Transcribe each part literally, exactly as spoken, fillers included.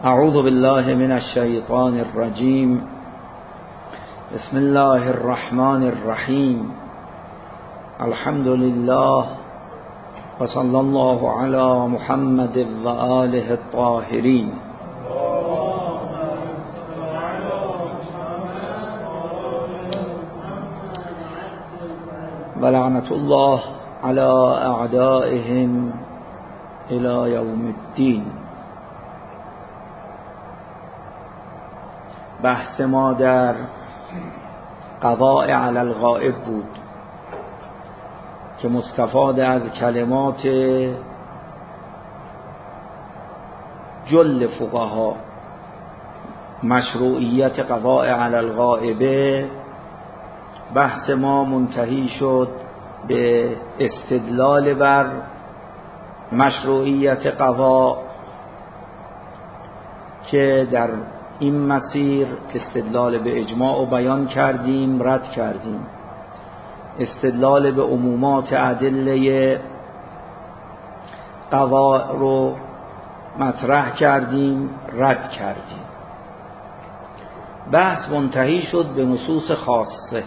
اعوذ بالله من الشیطان الرجیم. بسم الله الرحمن الرحیم. الحمد لله و صلی الله علی محمد و آله الطاهرین. و لعنت الله علی اعدائهم الی یوم الدین. بحث ما در قضاء علی الغائب بود که مستفاد از کلمات جل فقها مشروعیت قضاء علی الغائب. بحث ما منتهی شد به استدلال بر مشروعیت قضاء که در این مسیر استدلال به اجماع و بیان کردیم، رد کردیم. استدلال به عمومات ادله قضاء رو مطرح کردیم، رد کردیم. بحث منتهی شد به نصوص خاصه.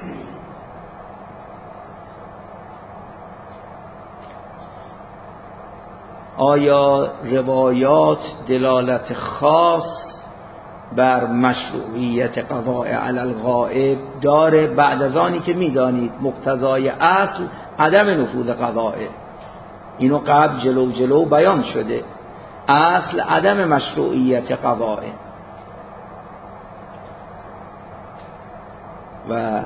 آیا روایات دلالت خاص بر مشروعیت قضاء علی الغائب داره؟ بعد از آنی که میدانید مقتضای اصل عدم نفوذ قضاء، اینو قبل جلو جلو بیان شده، اصل عدم مشروعیت قضاء و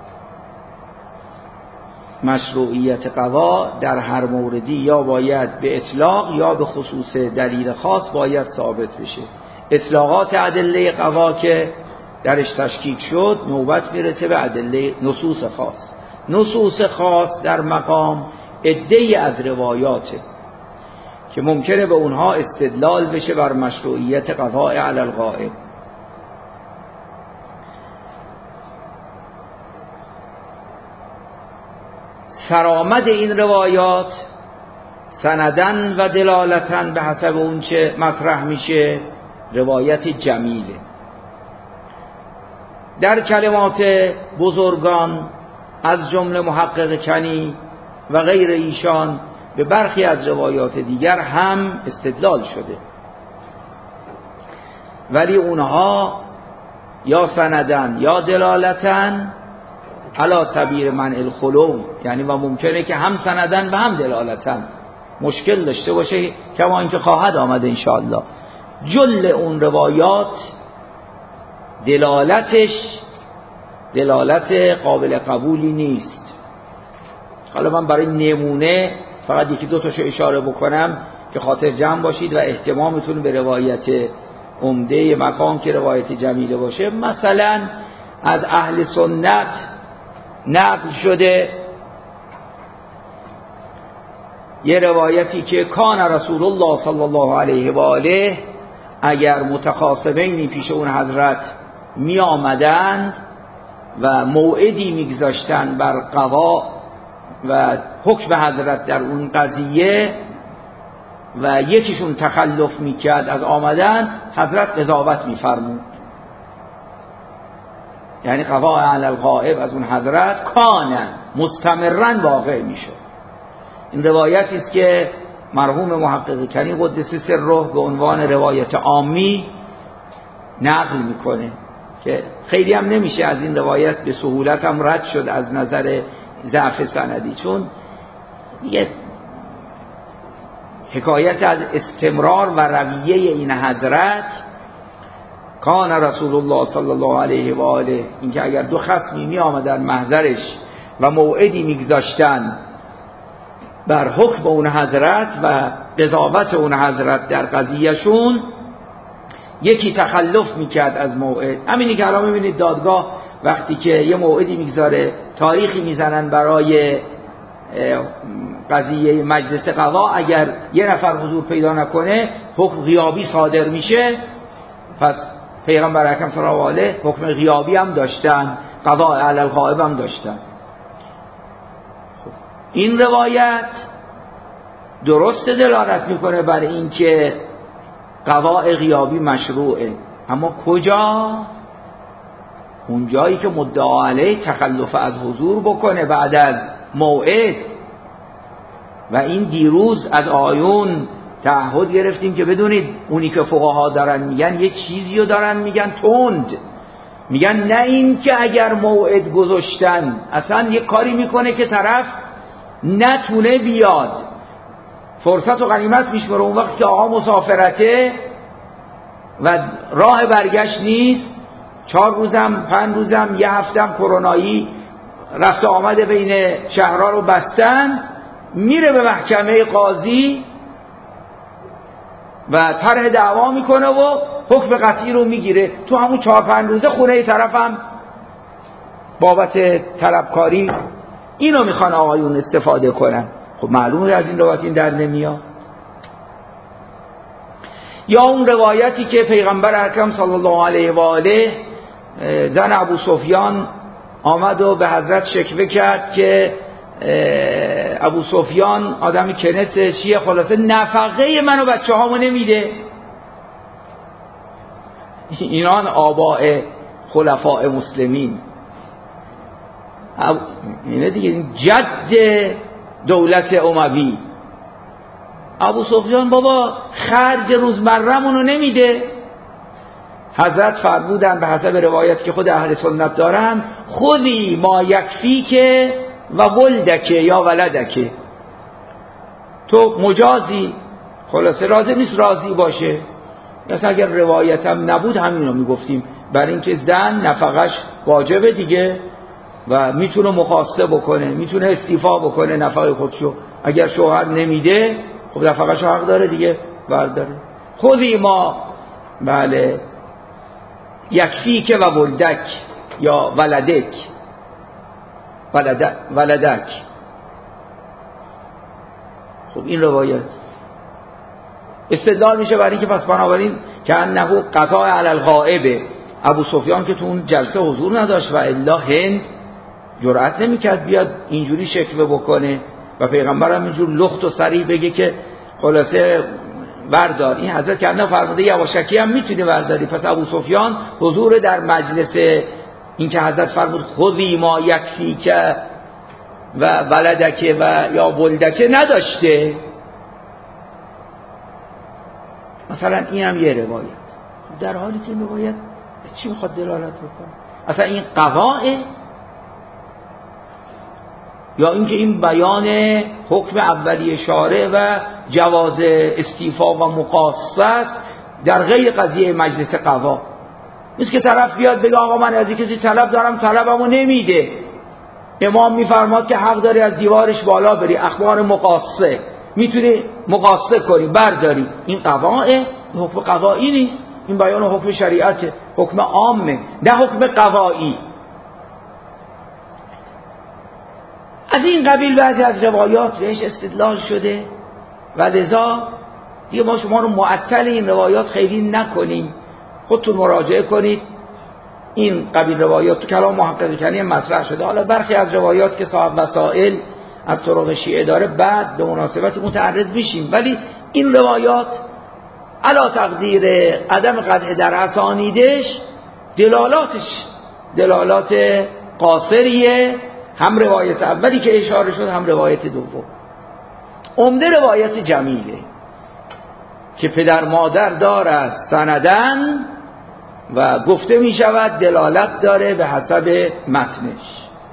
مشروعیت قضاء در هر موردی یا باید به اطلاق یا به خصوص دلیل خاص باید ثابت بشه. اطلاقات ادله قضا که درش تشکیک شد، نوبت میرسه به ادله نصوص خاص. نصوص خاص در مقام عده‌ای از روایاته که ممکنه به اونها استدلال بشه بر مشروعیت قضاء علی الغائب. سرآمد این روایات سندن و دلالتن به حسب اون چه مطرح میشه روایت جمیله. در کلمات بزرگان از جمله محقق کنی و غیر ایشان به برخی از روایات دیگر هم استدلال شده، ولی اونها یا سندن یا دلالتن علی سبیل منع الخلو، یعنی و ممکنه که هم سندن و هم دلالتن مشکل داشته باشه، کما اینکه خواهد آمده انشاءالله. جل اون روایات دلالتش دلالت قابل قبولی نیست. حالا من برای نمونه فقط یکی دو تاشو اشاره بکنم که خاطر جمع باشید و اهتمامتون به روایت عمده مقام که روایت جمیله باشه. مثلا از اهل سنت نقل شده یه روایتی که کان رسول الله صلی الله علیه و آله اگر متخاصمینی پیش اون حضرت می آمدند و موعدی می گذاشتند بر قضا و حکم حضرت در اون قضیه و یکیشون تخلف می کرد از آمدن، حضرت قضاوت می فرمود. یعنی قضاء علی الغائب از اون حضرت کان مستمرا واقع می شد. این روایتی است که مرحوم محقق کنی قدس سره به عنوان روایت عامی نقل میکنه که خیلی هم نمیشه از این روایت به سهولت هم رد شد از نظر ضعف سندی، چون یه حکایت از استمرار و رویه این حضرت کان رسول الله صلی الله علیه و آله، اینکه اگر دو خصمی می آمدن محضرش و موعدی میگذاشتن بر حکم اون حضرت و قضاوت اون حضرت در قضیهشون، یکی تخلف میکرد از موعد. همینی که الان میبینید دادگاه وقتی که یه موعدی میگذاره، تاریخی میزنن برای قضیه مجلس قضا، اگر یه نفر حضور پیدا نکنه حکم غیابی صادر میشه. پس پیغمبر اکرم صلی الله علیه حکم غیابی هم داشتن، قضاء علی الغائب هم داشتن. این روایت درست دلالت میکنه بر این که قضاء غیابی مشروعه، اما کجا؟ اون جایی که مدعا علیه تخلف از حضور بکنه بعد از موعد. و این دیروز از آیون تعهد گرفتیم که بدونید اونی که فقها دارن میگن یه چیزی رو دارن میگن تند، میگن نه این که اگر موعد گذاشتن اصلا یه کاری میکنه که طرف نتونه بیاد، فرصت و غنیمت میشمره. اون وقت که آقا مسافرته و راه برگشت نیست، چهار روزم پنج روزم یه هفتم کرونایی رفت آمده بین شهرها رو بستن، میره به محکمه قاضی و طرح دعوا میکنه و حکم قطعی رو میگیره. تو همون چهار پنج روزه خونه طرفم بابت طلبکاری اینو میخوان آقایون استفاده کنن. خب معلومه از این روایت این در نمیاد. یا اون روایتی که پیغمبر اکرم صلی الله علیه و آله زن ابو سفیان آمد و به حضرت شکوه کرد که ابو سفیان آدمی کنت چیه، خلاصه نفقه من و بچه هامو نمیده. اینان آباء خلفاء مسلمین، اینه دیگه جد دولت اموی. ابو سفیان بابا خرج روزمره‌مونو نمیده. حضرت فرمودن به حسب روایت که خود اهل سنت دارن، خودی ما یکفی که و ولدکه یا ولدکه، تو مجازی، خلاصه راضی نیست راضی باشه. مثلا اگر روایتم نبود همینو میگفتیم، برای اینکه زن نفقش واجبه دیگه و میتونه مخاصه بکنه، میتونه استیفا بکنه نفقه خودشو. اگر شوهر نمیده خب نفقه‌شو حق داره دیگه برداره. خودی ما بله یکفی که و ولدک یا ولدک ولدک, ولدک. خب این روایت استدلال میشه برای اینکه پس بنابراین که انه قضاء علی الغائب، ابو سفیان که تو اون جلسه حضور نداشت و الا هند جرأت نمیکرد بیاد اینجوری شکوه بکنه و پیغمبر هم اینجور لخت و صریح بگه که خلاصه بردار. این حضرت که انه فرموده یواشکی هم میتونی برداری. پس ابو سفیان حضور در مجلس این که حضرت فرمود خذی ما یکفی که و ولدکه و یا ولدکه نداشته. مثلا این هم یه روایت، در حالی که این روایت چی میخواد دلالت بکنه؟ اصلا این قضاء یا اینکه این بیان حکم اولیه شارع و جواز استیفا و مقاصه است در غیر قضیه مجلس قضا. نیست که طرف بیاد بگه آقا من از کسی طلب دارم طلبمو نمیده، امام میفرماد که حق داری از دیوارش بالا بری، اخبار مقاصه میتونی مقاصه کنی برداری. این قضاء، این حکم قضایی نیست، این بیان حکم شریعته، حکم عامه نه حکم قضایی. از این قبیل بعضی از روایات بهش استدلال شده و لذا دیگه ما شما رو معطل این روایات خیلی نکنیم، خودتون مراجعه کنید. این قبیل روایات تو کلام محقق کنی مطرح شده. حالا برخی از روایات که صاحب وسائل از طرق شیعه داره بعد به مناسبت متعرض میشیم، ولی این روایات علا تقدیر عدم قطع در اسانیدش دلالاتش دلالات قاصریه، هم روایت اولی که اشاره شد هم روایت دوم. عمده روایت جمیله که پدر مادر دارد سندن و گفته می شود دلالت داره به حسب متنش.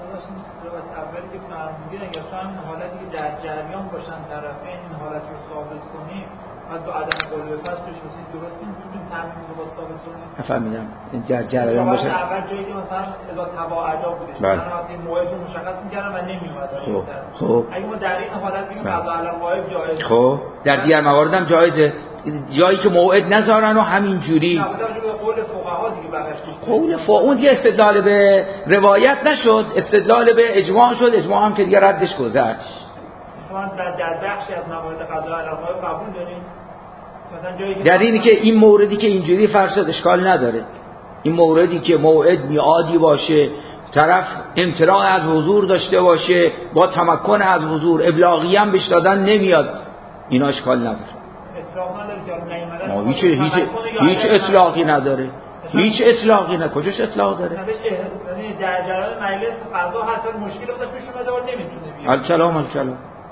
در جریان باشن طرفین این حالت رو ثابت کنیم از دو عدم قول به فصل توش بسید درست این میتونیم ترمیم رو باید ثابت کنیم. نفهمیدم در جریان باشن اول جایی که مثلا اذا تباعدا بودش مثلا وقتی موعد رو مشخص میکردن و نمیومد. خب خب اگه ما در این حالت بگیم قضا علی الغائب جایز، خب در دیگر موارد هم جایزه، جایی که موعد نذارن و همین جوری نه به قول فقها دیگه بغش قول فقها اون دیگه استدلال به روایت نشد، استدلال به اجماع شد. اجماع هم که دیگه ردش گذشت. در در بخشی از موارد قضا علی الغائب قبول داریم مثلا جایی که در اینی که این موردی که اینجوری فرض شد اشکال نداره. این موردی که موعد میعادی باشه، طرف امتناع از حضور داشته باشه، با تمکن از حضور ابلاغی هم بهش دادن نمیاد، اینا اشکال نداره. اطلاق نداره که نیامده هیچ هیچ هیچ اطلاقی نداره، هیچ اطلاقی نه. کجاش اطلاق داره؟ یعنی در جریان مجلس قضا حتی مشکلی بوده پیش اومده و نمیتونه بیاد. الکلام الکلام.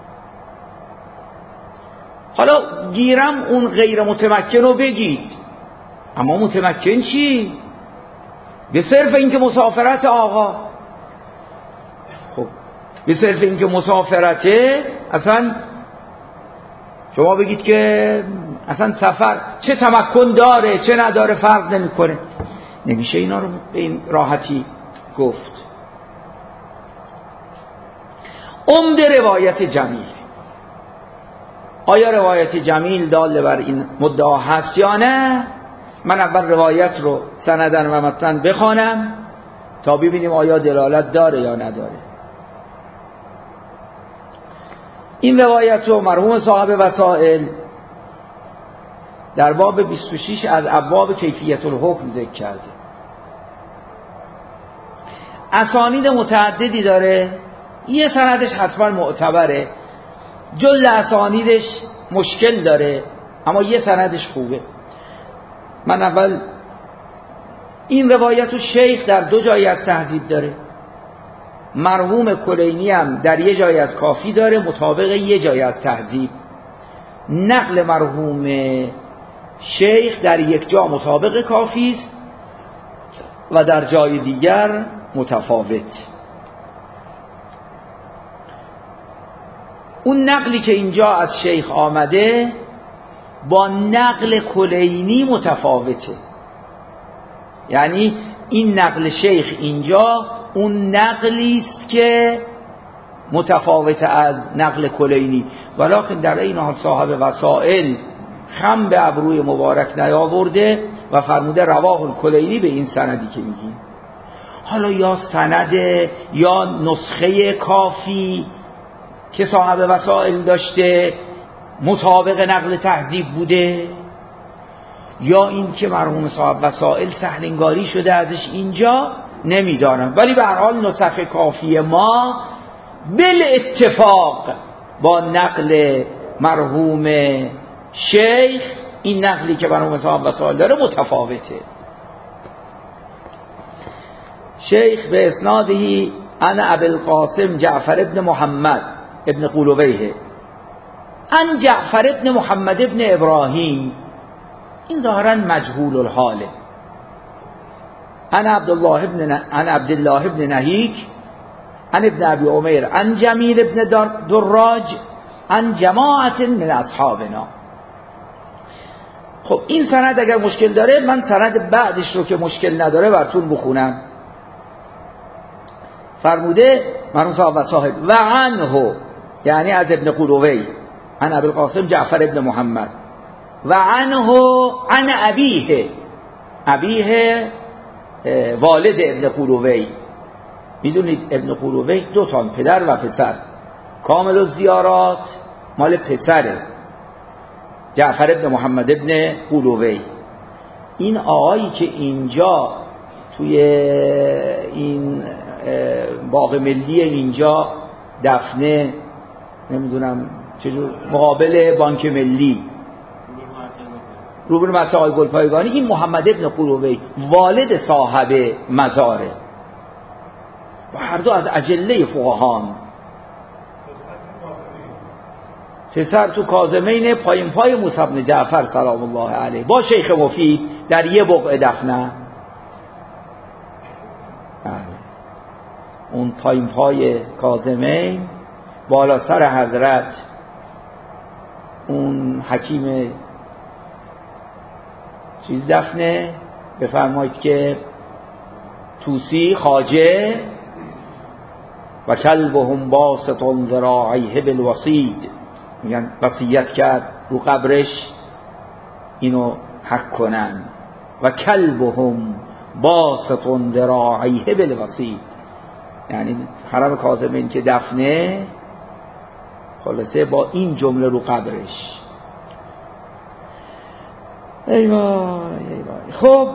حالا گیرم اون غیر متمکن رو بگید، اما متمکن چی؟ به صرف اینکه مسافرت آقا، خب به صرف اینکه مسافرته اصلا شما بگید که اصلا سفر چه تمکن داره چه نداره فرق نمیکنه. نمیشه اینا رو به این راحتی گفت. عمده روایت جمیل. آیا روایت جمیل دال بر این مدعا هست یا نه؟ من اول روایت رو سندن و متن بخوانم تا ببینیم آیا دلالت داره یا نداره. این روایت رو مرحوم صاحب وسائل در باب بیست و شش از ابواب کیفیت الحکم ذکر کرده. اسانید متعددی داره، یه سندش حتما معتبره، جل اسانیدش مشکل داره، اما یه سندش خوبه. من اول این روایت رو شیخ در دو جای از تهذیب داره، مرحوم کلینی هم در یه جای از کافی داره مطابق یه جای از تهذیب. نقل مرحوم شیخ در یک جا مطابق کافی است و در جای دیگر متفاوت. اون نقلی که اینجا از شیخ آمده با نقل کلینی متفاوته، یعنی این نقل شیخ اینجا اون نقلی است که متفاوت از نقل کلینی، ولکن در این حال صاحب وسائل خم به ابروی مبارک نیاورده و فرموده رواه الکلینی به این سندی که میگیم. حالا یا سند یا نسخه کافی که صاحب وسائل داشته مطابق نقل تهذیب بوده، یا این که مرحوم صاحب وسائل سهلنگاری شده ازش اینجا نمیدانم، ولی به هر حال نسخه کافی ما بل اتفاق با نقل مرحوم شیخ، این نقلی که مرحوم صاحب وسائل داره متفاوته. شیخ به اسنادهی انا ابی القاسم جعفر ابن محمد ابن قولویه ان جعفر ابن محمد ابن ابراهیم، این ظاهرا مجهول الحاله. انا عبدالله ابن ن... انا عبدالله ابن نهیک ان ابن ابی عمیر ان جمیل ابن دراج ان جماعت من اصحابنا. خب این سند اگر مشکل داره من سند بعدش رو که مشکل نداره براتون بخونم. فرموده مرحوم صاحب وسائل و عنه، یعنی از ابن قولوی، عن ابی القاسم جعفر ابن محمد، و عنه عن ابیه، ابیه والد ابن قولوی. میدونید ابن قولوی دو تا پدر و پسر، کامل الزیارات مال پسره جعفر ابن محمد ابن قولوی. این آقایی که اینجا توی این باغ ملی اینجا دفنه، نمیدونم چجور، مقابل بانک ملی روبرو مسجد آقای گلپایگانی، این محمد ابن قولوی والد صاحب مزاره و هر دو از اجله فقهان. پسر تو کاظمین، پایین پای موسی بن جعفر سلام الله علیه با شیخ مفید در یه بقعه دفنه. اون پایین پای کاظمین بالا سر حضرت اون حکیم چیز دفنه. بفرمایید که توسی خواجه و کلبهم باسط ذراعیه بالوصید، میگن وصیت کرد رو قبرش اینو حق کنن. و کلبهم باسط ذراعیه بالوصید، یعنی حرم کاظمین که دفنه خلاصه با این جمله رو قبرش. ای وای ای وای. خب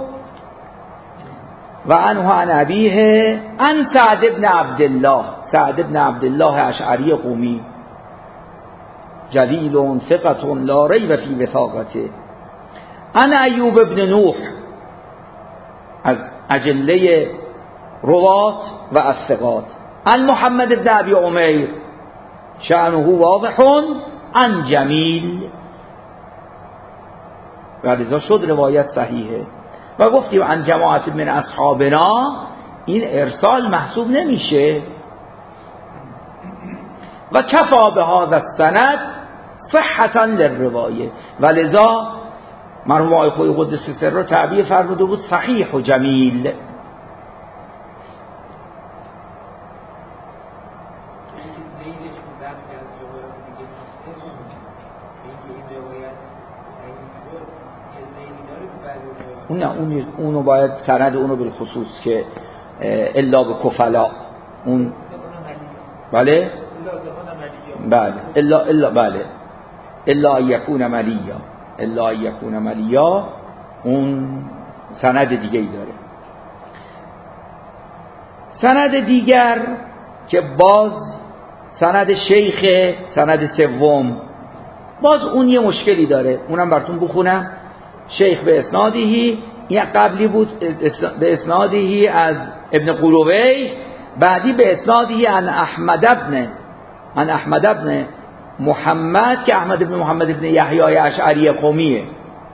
و عنه عن ابیه عن سعد ابن عبدالله، سعد ابن عبدالله اشعری قومی. جلیل ثقة لا ریب فی وثاقته. عن ایوب ابن نوح، از اجله روات و الثقات. عن محمد بن ابی عمیر شأنه واضح عن جمیل، و لذا شد روایت صحیحه. و گفتیم عن جماعت من اصحابنا، این ارسال محسوب نمیشه. و کفا به هذا السند صحتا للروایه، و لذا مرحوم آقای خویی قدس سره رو تعبیر فرموده بود صحیح و جمیل. اون اون اونو باید سند اونو بالخصوص که الا به کفلا، اون بله بله الا الا بله الا یکون ملیا، الا یکون ملیا، اون سند دیگه ای داره. سند دیگر که باز سند شیخ، سند سوم، باز اون یه مشکلی داره، اونم براتون بخونم. شیخ به اسنادهی، این قبلی بود به اسنادهی از ابن قلوبی، بعدی به اسنادهی عن احمد ابن عن احمد ابن محمد که احمد ابن محمد ابن یحیی اشعری قومیه.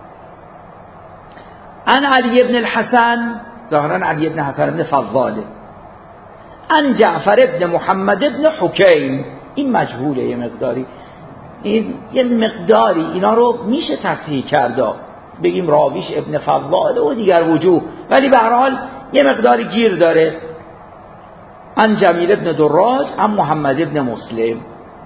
عن علی ابن الحسن، ظاهرا علی ابن حسن ابن فضاله. عن جعفر ابن محمد ابن حکیم، این مجهوله یه مقداری، این یه مقداری اینا رو میشه تصحیح کرده، بگیم راویش ابن فضاله و دیگر وجوه، ولی به هر حال یه مقداری گیر داره. عن جمیل ابن دراج عن محمد ابن مسلم.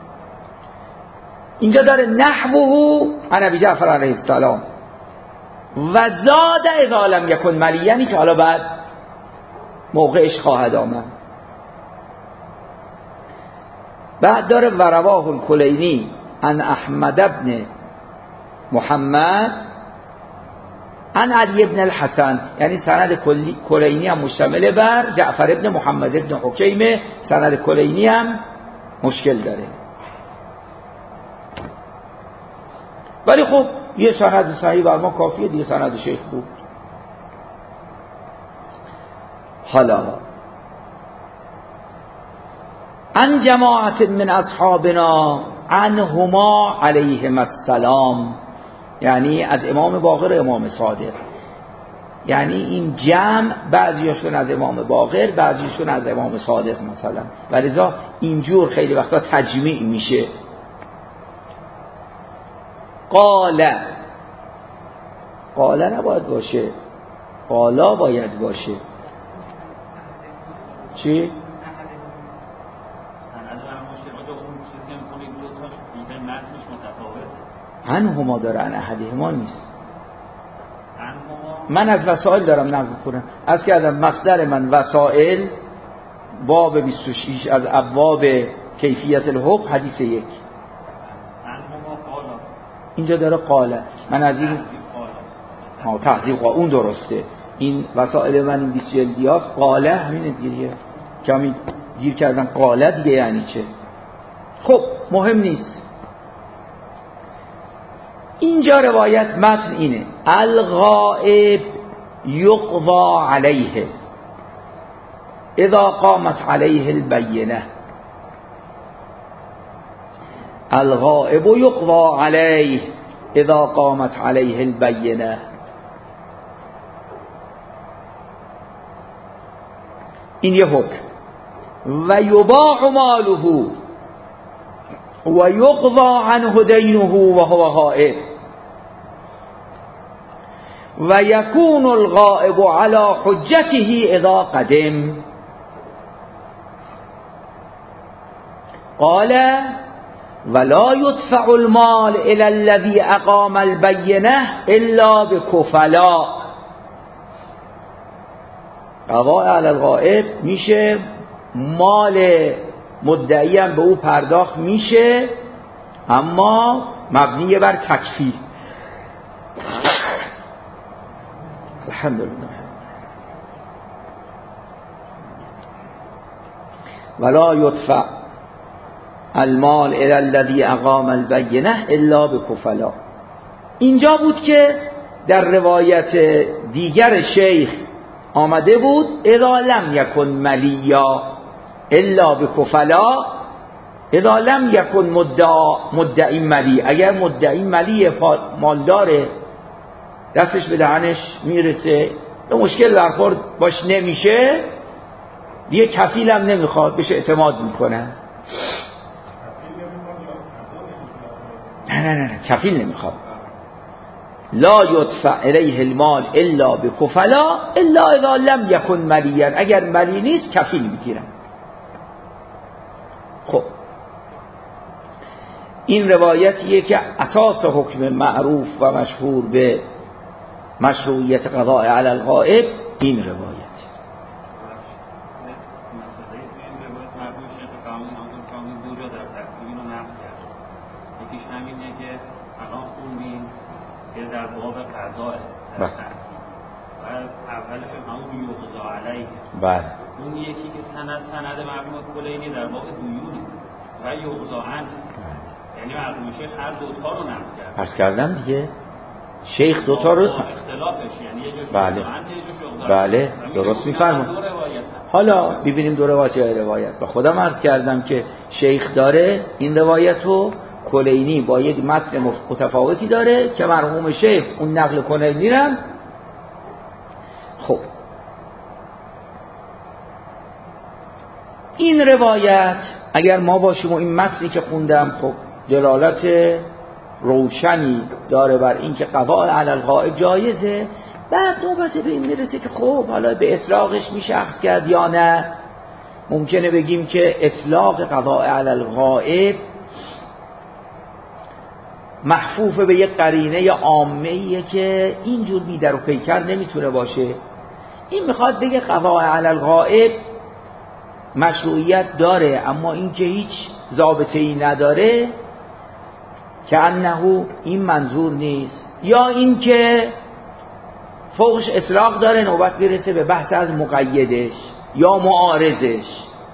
اینجا داره نحوه عن ابی جعفر علیه السلام و زاد اذا لم یکن ملیانی، که حالا بعد موقعش خواهد آمد. بعد داره و رواه الکلینی عن احمد ابن محمد عن علی ابن الحسن، یعنی سند کلینی هم مشتمل بر جعفر ابن محمد ابن حکیمه، سند کلینی هم مشکل داره. ولی خب یه سند صحیح بر ما کافیه دیگه، سند شیخ بود. حالا عن جماعت من اصحابنا عنهما علیهم السلام، یعنی از امام باقر و امام صادق، یعنی این جمع بعضیشون از امام باقر، بعضیشون از امام صادق مثلا، ولذا اینجور خیلی وقتا تجمیع میشه. قال، قال نباید باشه، قالا باید باشه. چی؟ عنهما داره، عن احدهما نیست. من از وسائل دارم نقل کنم، از که از مصدر من وسائل باب بیست و شش از ابواب کیفیت الحکم حدیث یک. اینجا داره قاله، من از این ها تحقیق اون درسته، این وسائل من این بیست جلدی هاست، قاله همینه دیگه، کمی گیر کردم قاله دیگه یعنی چه. خب مهم نیست. اینجا روایت متن اینه: الغائب یقضى علیه اذا قامت علیه البینه. الغائب یقضى علیه اذا قامت علیه البینه. این یه حکم. و یباع ماله و یقضى عنه دینه و هو غائب و یکون الغائب على حجته اذا قدم. قال ولا يدفع المال الى الذي اقام البینه الا بکفلاء. قضاء علی الغائب میشه، مال مدعی هم به او پرداخت میشه، اما مبنی بر تکفیر. الحمدلله. ولا یدفع المال الی الذی اقام البینه الا بکفلا. اینجا بود که در روایت دیگر شیخ آمده بود اذا لم یکن ملیا الا بکفلا، اذا لم یکن مدعا مدعی ملی، اگر مدعی ملی مالدار دستش به دهنش میرسه و مشکل برخورد باش نمیشه، دیگه کفیل هم نمیخواد، بهش اعتماد میکنه. نه نه نه کفیل نمیخواد. لا یدفع الیه المال الا بکفلا الا اذا لم یکن ملیا، اگر ملی نیست کفیل میگیرن. خب این روایتیه که اساس حکم معروف و مشهور به مشروعیت قضاء علی الغائب این روایت. یکیش همینه که الان خوندیم که در باب قضاء در ترتیب و اولش همون یقضا علیه. بله. اون یکی که سند سند مرحوم کلینی در باب دیون و یقضا عنه، یعنی مرحوم شیخ هر دو تا رو نقل کرد. عرض کردم دیگه شیخ دو تا رو اختلافش، یعنی یه جوش بله یقضا عنه یه جوش یقضا. بله درست می‌فرمایید. حالا ببینیم دو روایت یا روایت. به خودم عرض کردم که شیخ داره این روایت رو، کلینی با یک متن متفاوتی داره که مرحوم شیخ اون نقل کلینی رو. خب این روایت اگر ما باشیم و این متنی که خوندم خب دلالت روشنی داره بر این که قضاء علی الغائب جایزه. بعد نوبت به این میرسه که خب حالا به اطلاقش میشه اخذ کرد یا نه. ممکنه بگیم که اطلاق قضاء علی الغائب محفوف به یک قرینه یا عامه‌ایه که اینجور بی در و پیکر نمیتونه باشه. این میخواد بگه قضاء علی الغائب مشروعیت داره، اما این که هیچ ضابطه‌ای نداره که انه این منظور نیست، یا این که فوقش اطلاق داره نوبت برسه به بحث از مقیدش یا معارضش.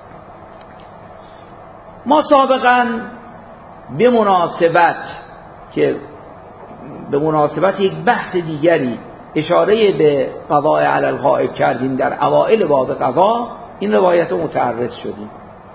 ما سابقا به مناسبت که به مناسبت یک بحث دیگری اشاره به قضاء علی الغائب کردیم در اوائل باب قضا، این روایت رو متعرض شدیم.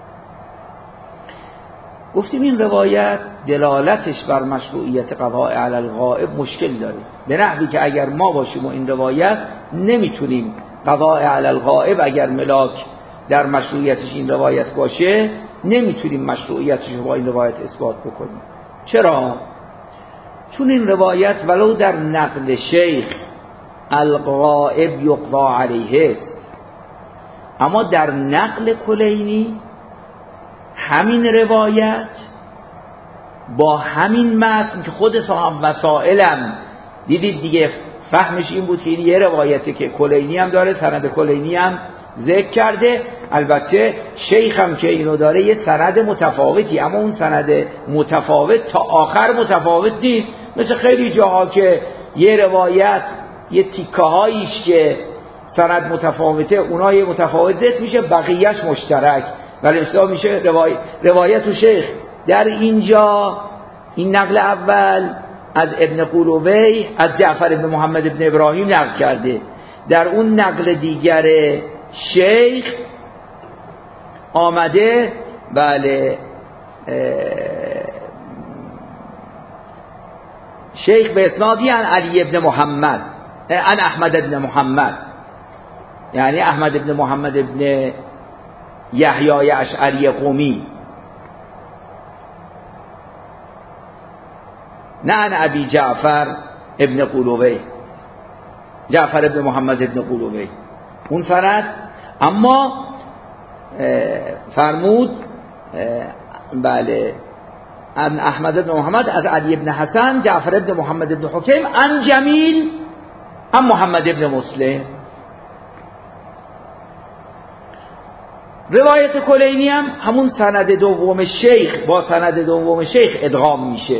گفتیم این روایت دلالتش بر مشروعیت قضاء علی الغائب مشکل داره، به نحوی که اگر ما باشیم و این روایت نمیتونیم قضاء علی الغائب اگر ملاک در مشروعیتش این روایت باشه نمیتونیم مشروعیتش رو با این روایت اثبات بکنیم. چرا؟ چون این روایت ولو در نقل شیخ الغائب یقضا علیه، اما در نقل کلینی همین روایت با همین متن که خود صاحب وسائلم دیدید دیگه فهمش این بود که این یه روایته که کلینی هم داره، سند کلینی هم ذکر کرده. البته شیخ هم که اینو داره یه سند متفاوتی، اما اون سند متفاوت تا آخر متفاوت نیست، مثل خیلی جاها که یه روایت یه تیکه هاییش که سند متفاوته اونها یه متفاوت ذکر میشه، بقیهش مشترک، ولی اصلا میشه روایت روایت و شیخ در اینجا این نقل اول از ابن قولوبی از جعفر ابن محمد ابن ابراهیم نقل کرده، در اون نقل دیگر شیخ آمده بله شیخ به اسنادی عن علی ابن محمد عن احمد ابن محمد، یعنی احمد ابن محمد ابن یحیی اشعری قمی، نه عن ابی جعفر ابن قولوبی، جعفر ابن محمد ابن قولوبی اون سند. اما فرمود بله عن احمد ابن محمد از علی ابن حسن جعفر ابن محمد ابن حکیم عن جمیل عن محمد ابن مسلم. روایت کلینی هم همون سند دوم شیخ با سند دوم شیخ ادغام میشه،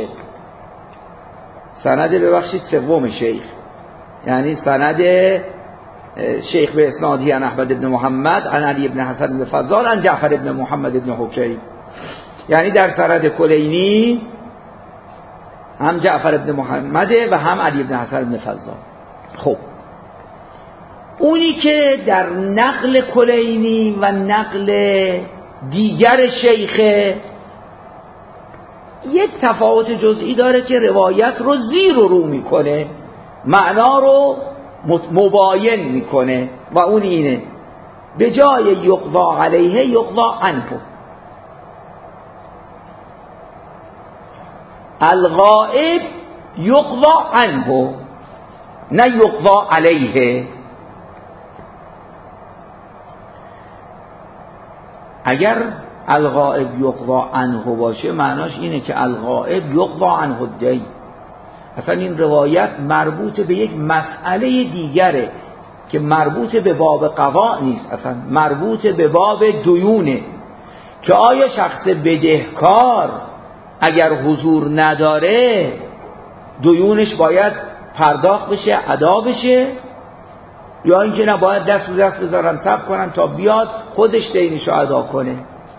سند ببخشید سوم شیخ، یعنی سند شیخ به اسنادی عن احمد ابن محمد عن علی ابن حسن بن فضال عن جعفر ابن محمد ابن حکیم. یعنی در سرد کلینی هم جعفر ابن محمده و هم علی ابن حسن ابن فضال. خب اونی که در نقل کلینی و نقل دیگر شیخه یک تفاوت جزئی داره که روایت رو زیر و رو میکنه، معنا رو مباین میکنه و اون اینه به جای یقضا علیه یقضا عنه. الغائب یقضا عنه نه یقضا علیه. اگر الغائب یقضا عنه باشه معناش اینه که الغائب یقضا عنه الدین. اصلا این روایت مربوط به یک مسئله دیگره که مربوط به باب قضا نیست، اصلا مربوط به باب دیونه که آیا شخص بدهکار اگر حضور نداره دیونش باید پرداخت بشه، ادا بشه، یا اینکه نه باید دست رو دست بذارن تب کنن تا بیاد خودش دینش رو ادا کنه.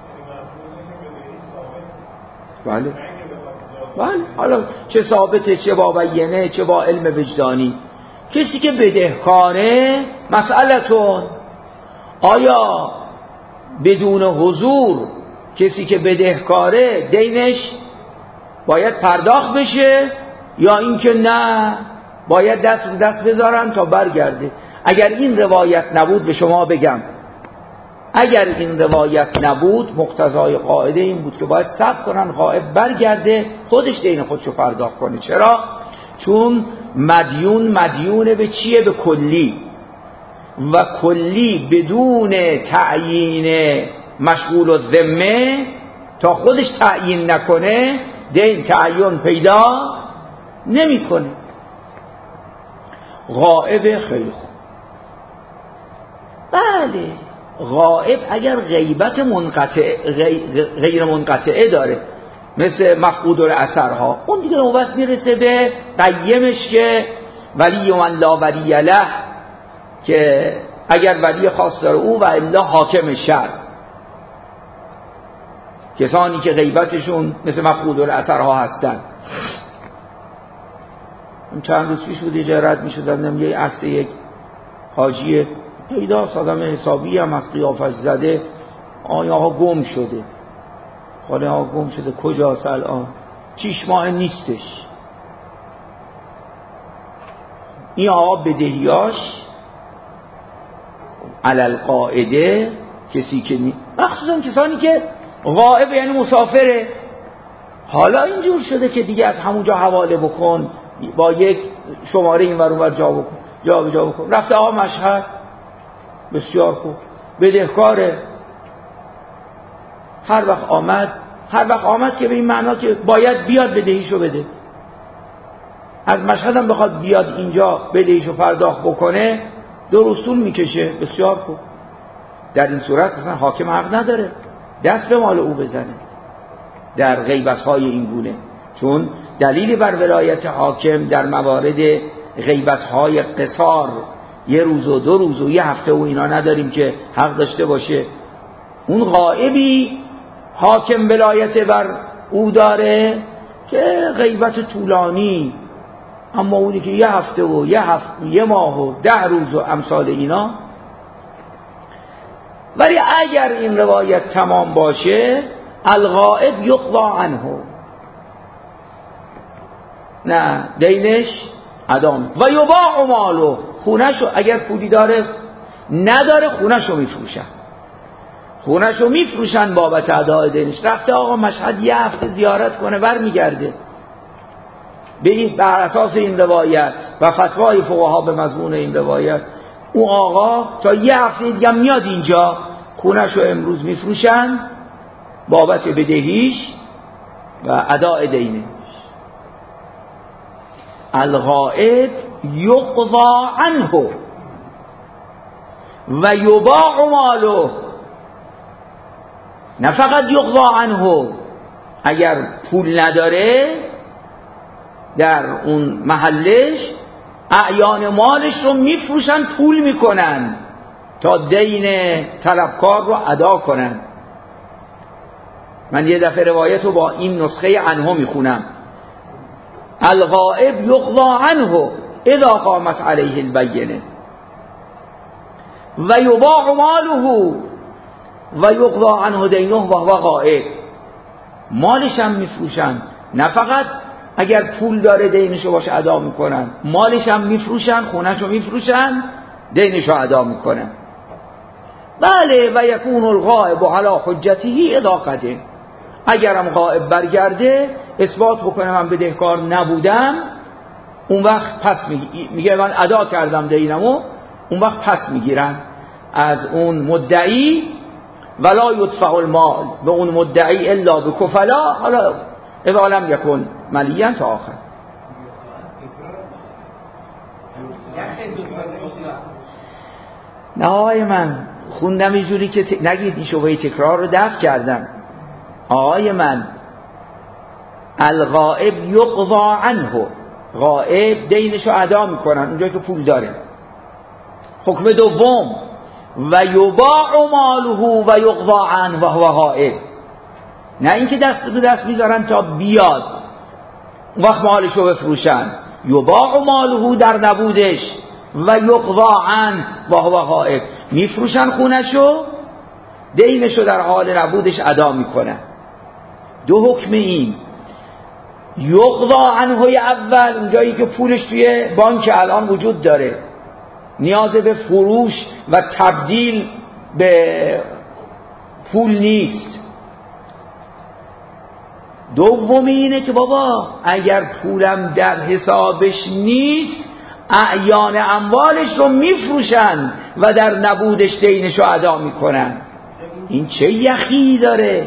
بله بله، حالا چه ثابته چه با بینه چه با علم وجدانی. کسی که بدهکاره مسئلتون آیا بدون حضور کسی که بدهکاره دینش باید پرداخت بشه یا اینکه نه باید دست رو دست بذارن تا برگرده. اگر این روایت نبود به شما بگم، اگر این روایت نبود مقتضای قاعده این بود که باید صبر کنن غائب برگرده خودش دین خودشو پرداخت کنه. چرا؟ چون مدیون مدیون به چیه؟ به کلی، و کلی بدون تعیین مشغول الذمه تا خودش تعیین نکنه دین تعیین پیدا نمیکنه. غائب خیلی خوب. بله غائب اگر غیبت منقطع غیر منقطعه داره مثل مفقود الاثرها، اون دیگه نوبت میرسه به قیمش که ولی من لا ولی له، که اگر ولی خاص داره او و الا حاکم شر. کسانی که غیبتشون مثل مفقود الاثرها هستن. چند روز پیش بود اجارت میشدن یه عکس یک حاجی پیدا آدم حسابی هم از قیافش زده، آیا ها گم شده، خاله ها گم شده کجاست الان؟ شیش ماه نیستش. این آقا بدهیاش علل قاعده کسی که نی... مخصوصا کسانی که غائب یعنی مسافره، حالا اینجور شده که دیگه از همونجا حواله بکن، با یک شماره این ور اون ور جا بکن جا به جا بکن. رفته آقا مشهد، بسیار خوب، بدهکاره، هر وقت آمد هر وقت آمد که به این معنا که باید بیاد بدهیشو بده. از مشهد هم بخواد بیاد اینجا بدهیشو پرداخت بکنه دو روز طول میکشه. بسیار خوب. در این صورت اصلا حاکم حق نداره دست به مال او بزنه در غیبت‌های این گونه، چون دلیلی بر ولایت حاکم در موارد غیبت‌های قصار یه روز و دو روز و یه هفته و اینا نداریم که حق داشته باشه. اون غائبی حاکم ولایت بر او داره که غیبت طولانی، اما اونی که یه هفته و یه هفته یه ماه و ده روز و امثال اینا. ولی اگر این روایت تمام باشه الغائب یقضا عنه، نه دینش ادام و یباع مالو، خونهشو اگر پولی داره نداره خونهشو میفروشن خونهشو میفروشن بابت ادای دینش. رفته آقا مشهد یه هفته زیارت کنه بر میگرده، به این بر اساس این روایت و فتوای فقها به مضمون این روایت اون آقا تا یه هفته دیگه میاد اینجا خونهشو امروز میفروشن بابت بدهیش و ادای دینش. الغائب یقضا عنه و یباع ماله، نه فقط یقضا عنه، اگر پول نداره در اون محلش اعیان مالش رو میفروشن پول میکنن تا دین طلبکار رو ادا کنن. من یه دفعه روایت رو با این نسخه عنه میخونم. الغائب یقضى عنه اذا قامت علیه البینه و یباع ماله و یقضى عنه دینه و هو غائب. مالش هم میفروشن، نه فقط اگر پول داره دینشو باشه ادا میکنن، مالش هم میفروشن، خونهشو میفروشن، دینشو ادا میکنن. بله و یکون الغائب علی حجته اذا قدم. اگرم غائب برگرده اثبات بکنه من بدهکار نبودم، اون وقت پس میگه من ادا کردم دینمو، اون وقت پس میگیرن از اون مدعی. ولا یدفع المال به اون مدعی الا به کفلا، حالا اذا لم یکن ملیا تا آخر. نه آقای من خوندم اینجوری که ت... نگید این شبهه تکرار رو دفع کردم. آقای من الغائب یقضى عنه، غائب دینشو ادا میکنن اونجا که پول داره. حکم دوم و یباع ماله و یقضى عنه و هو غائب، نه اینکه دست به دست میذارن تا بیاد اون وقت مالشو بفروشن. یباع ماله در نبودش و یقضى عنه و هو غائب، میفروشن خونشو، دینشو در حال نبودش ادا میکنن. دو حکم این. یقضى عنه اول اونجایی که پولش توی بانک الان وجود داره، نیاز به فروش و تبدیل به پول نیست. دومی اینه که بابا اگر پولم در حسابش نیست اعیان اموالش رو میفروشن و در نبودش دینش رو ادا میکنن. این چه یخی داره؟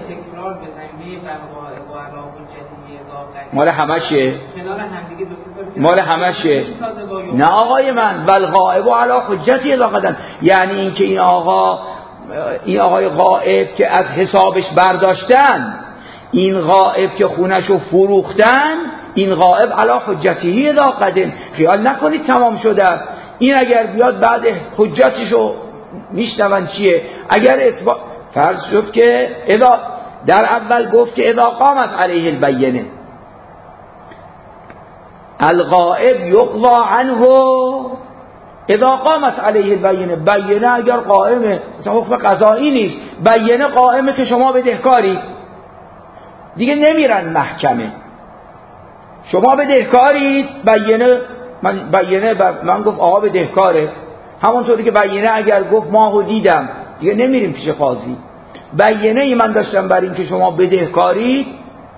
مال همشه، مال همشه. نه آقای من والغائب علی حجتی اذا قدم، یعنی اینکه این آقا این آقای غائب که از حسابش برداشتن، این غائب که خونشو فروختن، این غائب علی حجتی اذا قدم. خیال نکنید تمام شده. این اگر بیاد بعد حجتشو میشنون چیه؟ اگر اثبات فرض شد که اذا در اول گفت که اذا قامت علیه البینه، الغائب یقضى عنه اذا قامت علیه البینه. بینه اگر قائمه، مثلا حکم قضایی نیست، بینه قائمه که شما بدهکاری، دیگه نمیرن محکمه. شما بدهکارید، بینه من بینه من گفت آقا بدهکاره، همونطوری که بینه اگر گفت ماهو دیدم، دیگه نمیریم پیش قاضی. بینه ای من داشتم بر این که شما بدهکارید،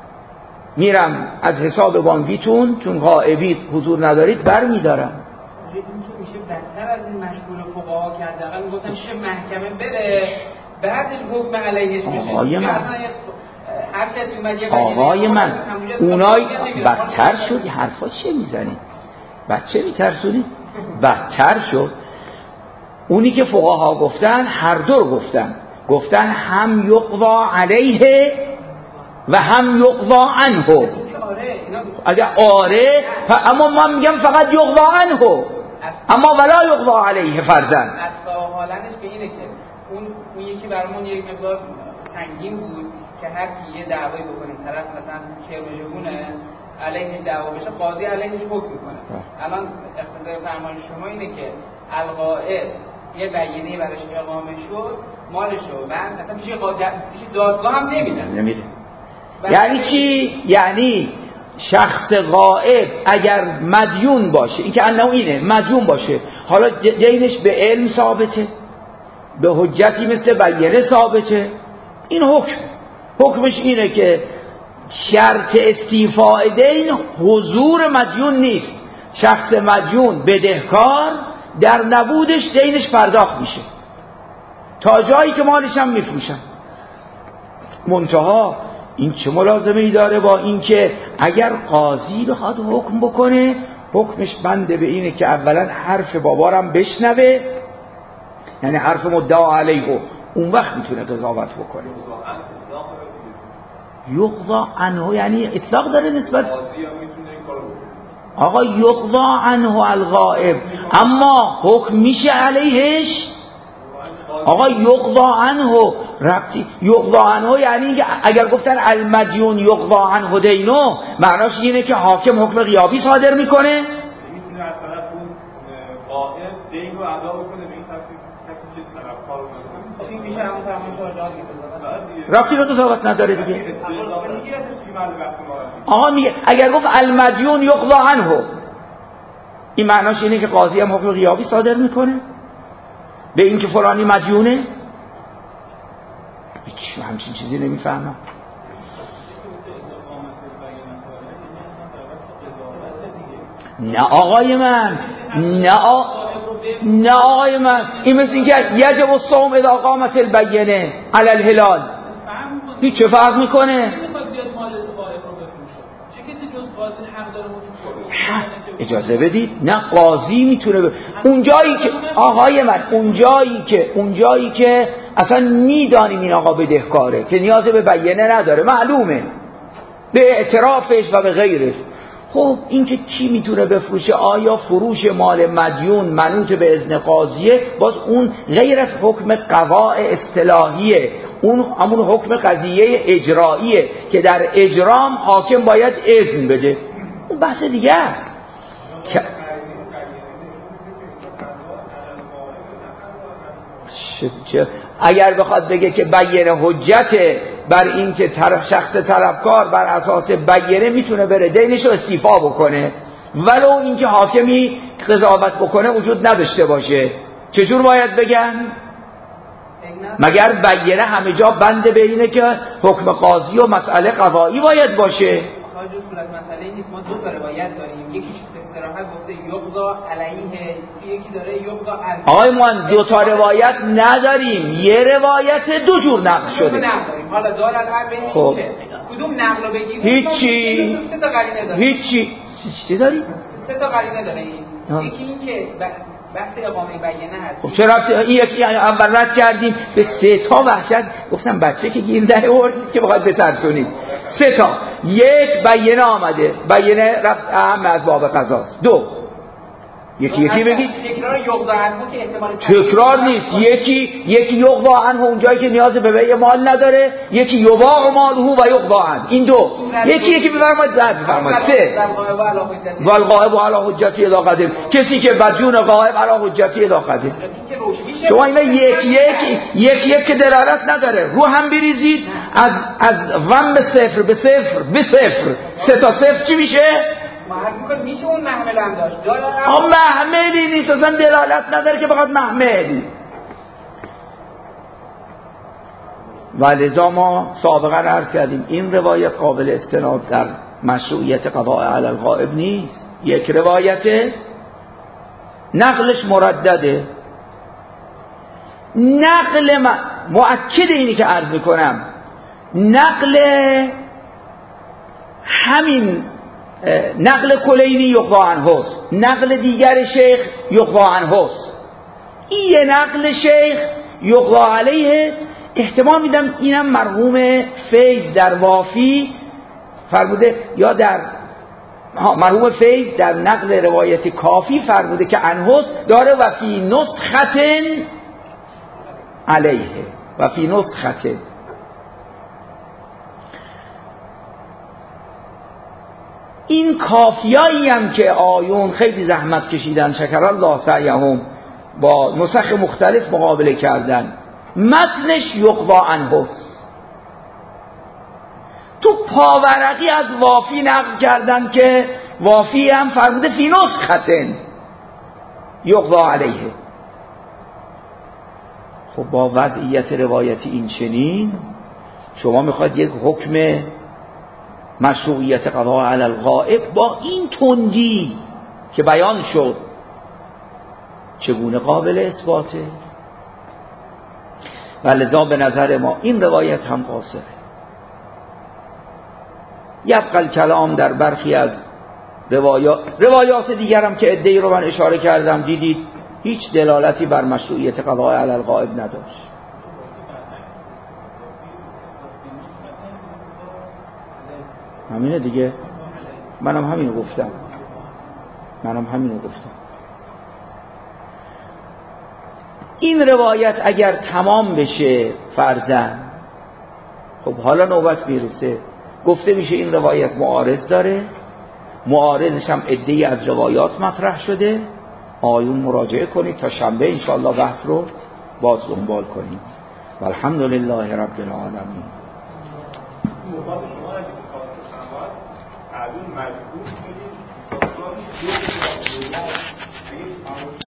میرم از حساب بانکیتون چون غائبید حضور ندارید برمیدارم. میشه بدتر از این مشغول فقها کرد. اقل میگفتم میشه محکمه بره بعدش حکم علیهش بشه. آقای من هر کسی اومد یه آقای من اونای بدتر شد. حرفا چه میزنی؟ بچه میترسونی؟ بدتر شد. اونی که فقها گفتن هر دو گفتن، گفتن هم یقضى علیه و هم یقضى عنه. اگر آره اما من میگم فقط یقضى عنه، اما ولا یقضى علیه فرضاً. اصلا حالنش به اینه که اون اون یکی برامون یک مقدار سنگین بود که هر کی یه دعوی بکنه طرف مثلا کرمجونه علیه دعوا بشه، قاضی علیهش حکم میکنه. الان اقتضای فرمان شما اینه که الغائب یه بیانیه براش اقامه شد، مالشو بعد مثلا پیش قاضی پیش دادگاه هم نمیدن. نمیده. یعنی چی؟ یعنی شخص غائب اگر مدیون باشه، این که انه اینه مدیون باشه، حالا دینش به علم ثابته، به حجتی مثل بیانیه ثابته، این حکم حکمش اینه که شرط استیفاء دین حضور مدیون نیست. شخص مدیون بدهکار در نبودش دینش پرداخت میشه تا جایی که مالش هم میفروشن. منتها این چه ملازمه ای داره با این که اگر قاضی بخواد حکم بکنه، حکمش بنده به اینه که اولا حرف بابارم بشنوه، یعنی حرف مدعا علیه، اون وقت میتونه قضاوت بکنه. یقضى عنه یعنی اطلاق داره نسبت آقا یقضى عنه الغائب، اما حکم میشه علیهش. آقا یقضى عنه ربطی یقضی عنه یعنی که اگر گفتن المدیون یقضی عنه دینه معناش اینه که حاکم حکم غیابی صادر میکنه، میتونه از طرف اون قائل دین رو ادا بکنه به این کسی که طرفکار رو این میشه همون فرمان شاه دیگه ربطی رو قضاوت نداره دیگه. آقا میگه اگر گفت المدیون یقضی عنه این معناش اینه که قاضی هم حکم غیابی صادر میکنه به این که فلانی مدیونه. هیچ همچین چیزی نمیفهمم. نه آقای من، نه آ... نه آقای من، این مثل این که یجب الصوم اذا قامت البینه علی الهلال. هیچ چه فرق میکنه؟ اجازه بدید، نه قاضی میتونه ب... اونجایی که آقای من اونجایی که اونجایی که اصلا میدانیم این آقا بدهکاره که نیاز به بیانه نداره، معلومه به اعترافش و به غیرش. خب این که کی میتونه بفروشه؟ آیا فروش مال مدیون منوط به اذن قاضیه؟ باز اون غیر از حکم قضاء اصطلاحیه، اون همون حکم قضیه اجراییه که در اجرام حاکم باید اذن بده. اون بحث دیگه است. اگر بخواد بگه که بیانه حجته بر این که طرف شخص طلبکار بر اساس بیانه میتونه بره دینش رو استیفا بکنه ولو اینکه حاکمی قضاوت بکنه وجود نداشته باشه، چجور باید بگن؟ مگر بیانه همه جا بنده به اینه که حکم قاضی و مسئله قضایی باید باشه؟ خواهد صورت مسئله نیست. ما دو تا روایت داریم، یکیش صراحت گفته یقضا علیه، یکی داره یقضا عنه. آقای ما دو تا روایت نداریم، یه روایت دو جور نقل شده. نداریم. حالا دارن هر بین خب. که کدوم نقل رو بگیم؟ هیچی سه تا قرینه داره. هیچی چی داری؟ سه تا قرینه داره. یکی این که بحث اقامه بیانه هست. خب چرا این یکی اول رد کردیم به سه تا وحشت گفتم بچه که گیر در آوردید که بخواد بترسونید. سه تا، یک بیانه آمده، بیانه رفت اهم از باب قضاست. دو یکی یکی بگید تکرار یقضا عنه که احتمال تکرار نیست، یکی یکی یقضا عنه اونجایی که نیاز به بیع مال نداره، یکی یباع ماله و یقضا عنه. این دو یکی یکی بفرمایید بعد بفرمایید. سه والغائب علی حجتی اذا قدم، کسی که بدجون غائب علی حجتی اذا قدم. شما اینا یک یک یک یک که دلالت نداره رو هم بریزید از از ضم صفر به صفر به صفر سه تا صفر چی میشه؟ محمل میشه اون محمل هم داشت. آه محملی نیست اصلا دلالت نداره که بخواد محملی. و لذا ما سابقا عرض کردیم این روایت قابل استناد در مشروعیت قضاء علی الغائب نیست. یک روایت نقلش مردده، نقل مؤکد اینی که عرض میکنم، نقل همین نقل کلینی یقضا عنه است، نقل دیگر شیخ یقضا عنه است. این یه نقل شیخ یقضا علیه، احتمال میدم اینم مرحوم فیض در وافی فرموده یا در مرحوم فیض در نقل روایت کافی فرموده که عنه است داره و فی نسخة علیه و فی نسخة. این کافیایی هم که آیون خیلی زحمت کشیدن شکر الله سعیهم با نسخ مختلف مقابله کردن، متنش یقضا عنه. تو پاورقی از وافی نقل کردن که وافی هم فرموده فی نسخة یقضا علیه. خب با وضعیت روایتی این چنین شما میخواید یک حکم مشروعیت قضاء علی الغائب با این تندی که بیان شد چگونه قابل اثباته؟ ولذا به نظر ما این روایت هم قاصره. یبقى الکلام در برخی از روایات روایات دیگر هم که عده‌ای رو من اشاره کردم دیدید هیچ دلالتی بر مشروعیت قضاء علی الغائب نداشت. همینه دیگه، منم همینو گفتم منم همینو گفتم این روایت اگر تمام بشه فرضاً، خب حالا نوبت میرسه گفته میشه این روایت معارض داره، معارضش هم عده‌ای از روایات مطرح شده، آیون مراجعه کنید تا شنبه انشاءالله بحث رو باز دنبال کنید. والحمدلله رب العالمین. شما اگه خواست شما تعبیر مجبور